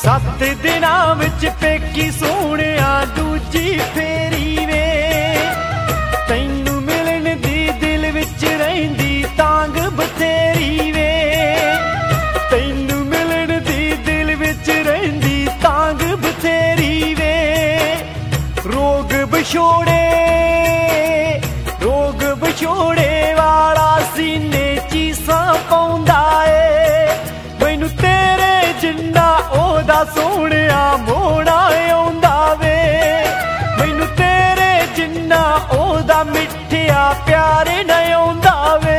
7 ਦਿਨਾਂ ਵਿੱਚ ਪੇਕੀ ਸੋਹਣਿਆ ਦੂਜੀ ਫੇਰੀ ਵੇ ਤੈਨੂੰ ਮਿਲਣ ਦੀ ਦਿਲ ਵਿੱਚ ਰਹਿੰਦੀ ਤਾਂਗ ਬਥੇਰੀ ਵੇ ਤੈਨੂੰ ਮਿਲਣ ਦੀ ਦਿਲ ਵਿੱਚ ਰਹਿੰਦੀ ਤਾਂਗ ਬਥੇਰੀ ਵੇ ਰੋਗ ਵਿਛੋੜੇ ਵਾਲਾ ਸੀਨੇ ਚੀਸਾਂ ਪਾਉਂਦਾ ਏ ਮੈਨੂੰ ਤੇਰੇ ਜਿੰਨਾ ਉਹਦਾ ਸੋਹਣਿਆ ਮੋੜਾ ਆਉਂਦਾ ਵੇ ਮੈਨੂੰ ਤੇਰੇ ਜਿੰਨਾ ਉਹਦਾ ਮਿੱਠਿਆ ਪਿਆਰ ਨਾ ਆਉਂਦਾ ਵੇ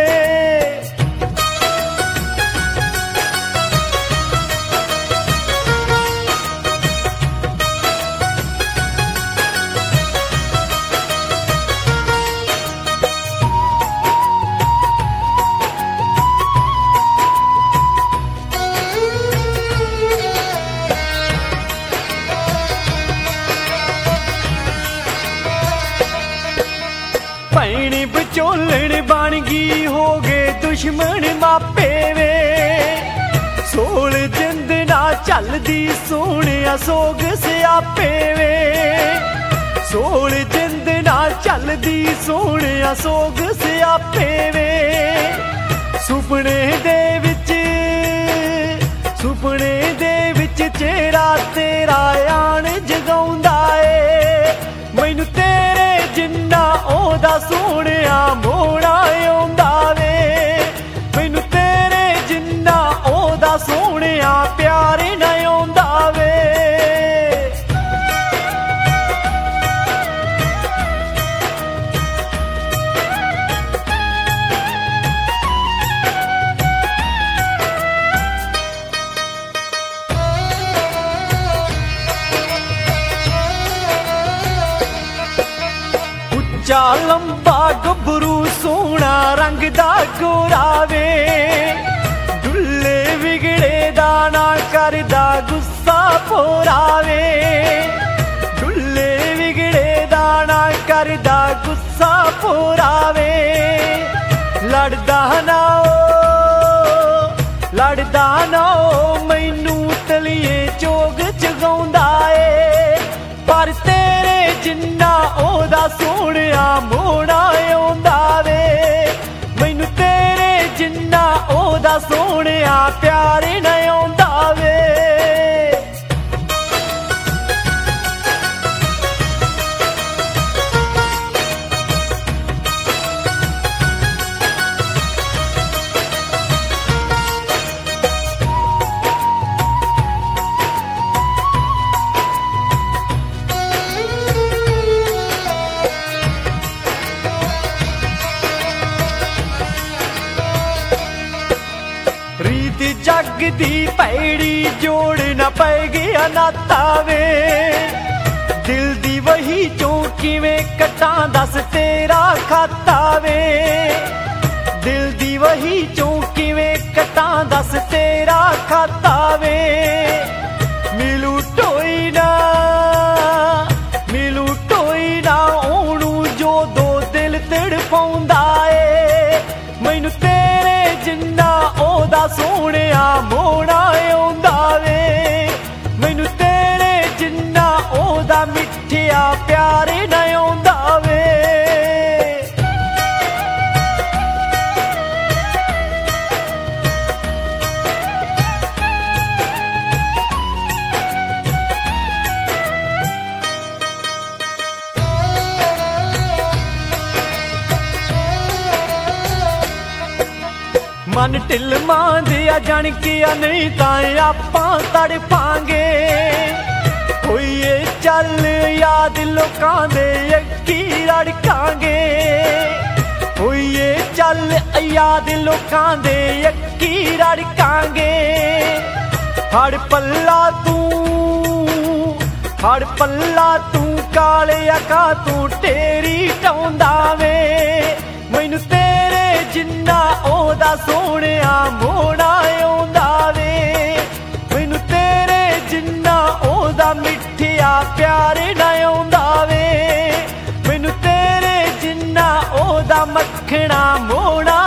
ਭੈਣ ਵਿਚੋਲਣ ਬਣ ਗਈ ਹੋ ਗਏ ਦੁਸ਼ਮਣ ਮਾਪੇ ਵੇ ਸੋਲ ਜਿੰਦ ਨਾ ਚੱਲਦੀ ਸੋਹਣਿਆ ਸੋਗ ਸਿਆਪੇ ਵੇ ਸੋਲ ਜਿੰਦ ਨਾ ਚੱਲਦੀ ਸੋਹਣਿਆ ਸੋਗ ਸਿਆਪੇ ਵੇ ਸੁਪਨੇ ਦੇ ਵਿੱਚ ਚਿਹਰਾ ਤੇਰਾ ਆਣ ਜਗਾਉਂਦਾ ਏ ਮੈਨੂੰ ਤੇਰੇ ਜਿੰਨਾ ਉਹਦਾ ਸੋਹਣਿਆ ਮੋੜਾ ਆਉਂਦਾ ਵੇ ਮੈਨੂੰ ਤੇਰੇ ਜਿੰਨਾ ਉਹਦਾ ਸੋਹਣਿਆ ਪਿਆਰ ਨਾ ਆਉਂਦਾ ਵੇ ਉੱਚਾ ਲੰਬਾ ਗੱਭਰੂ ਸੋਹਣਾ ਰੰਗ ਦਾ ਗੋਰਾ ਵੇ ਦੁੱਲੇ ਵਿਗੜੇ ਦਾ ਨਾ ਕਰਦਾ ਗੁੱਸਾ ਭੋਰਾ ਵੇ ਦੁੱਲੇ ਵਿਗੜੇ ਦਾ ਨਾ ਕਰਦਾ ਗੁੱਸਾ ਭੋਰਾ ਵੇ ਲੜਦਾ ਨਾ ਉਹ ਮੈਨੂੰ ਤਲੀਏ ਚੋਗ ਜਗਾਉਂਦਾ ਏ ਪਰ ਤੇਰੇ ਜਿੰਨਾ ਉਹਦਾ ਸੋਹਣਿਆ ਮੋੜਾ ਆਉਂਦਾ ਵੇ ਮੈਨੂੰ ਤੇਰੇ ਜਿੰਨਾ ਉਹਦਾ ਸੋਹਣਿਆ ਪਿਆਰ ਨਾ ਆਉਂਦਾ ਵੇ ਰੀਤ ਜੱਗ ਦੀ ਭੈੜੀ ਜੋੜ ਨਾ ਪੈ ਗਿਆ ਨਾਤਾ ਵੇ ਦਿਲ ਦੀ ਵਹੀ ਚੋਂ ਕਿਵੇਂ ਕੱਟਾਂ ਦੱਸ ਤੇਰਾ ਖਾਤਾ ਵੇ ਦਿਲ ਦੀ ਵਹੀ ਚੋਂ ਕਿਵੇਂ ਕੱਟਾਂ ਦੱਸ ਤੇਰਾ ਖਾਤਾ ਵੇ ਮਿਲੂ ਟੋਈ ਨਾ ਉਹਨੂੰ ਜੋ ਦੋ ਦਿਲ ਤੜਪਾਉਂਦਾ ਏ ਮੈਨੂੰ ਤੇਰੇ ਜਿੰਨਾ ਉਹਦਾ ਸੋਹਣਿਆ ਮੋੜਾ ਆਉਂਦਾ ਵੇ ਮੈਨੂੰ ਤੇਰੇ ਜਿੰਨਾ ਉਹਦਾ ਮਿੱਠਿਆ ਪਿਆਰ ਨਾ ਆਉਂਦਾ ਵੇ ਮਨ ਢਿੱਲ ਮਾਂਦਿਆ ਜਾਣ ਕੇ ਨਹੀਂ ਤਾਂ ਆਪਾਂ ਤੜਪਾਂਗੇ ਹੋਈਏ ਚੱਲ ਯਾਦ ਲੋਕਾਂ ਦੇ ਅੱਖੀ ਰੜਕਾਂਗੇ ਹੋਈਏ ਚੱਲ ਯਾਦ ਲੋਕਾਂ ਦੇ ਅੱਖੀ ਰੜਕਾਂਗੇ ਫੜ ਪੱਲਾ ਤੂੰ ਕਾਲਿਆ ਕਾ ਤੂੰ ਢੇਰੀ ਟਾਉਂਦਾ ਵੇ ਮੈਨੂੰ ਤੇਰੇ ਜਿੰਨਾ ਉਹਦਾ ਸੋਹਣਿਆ ਮੋੜਾ ਆਉਂਦਾ ਵੇ ਮੈਨੂੰ ਤੇਰੇ ਜਿੰਨਾ ਉਹਦਾ ਮਿੱਠਿਆ ਪਿਆਰ ਨਾ ਆਉਂਦਾ ਵੇ ਮੈਨੂੰ ਤੇਰੇ ਜਿੰਨਾ ਉਹਦਾ ਮੱਖਣਾ ਮੋੜਾ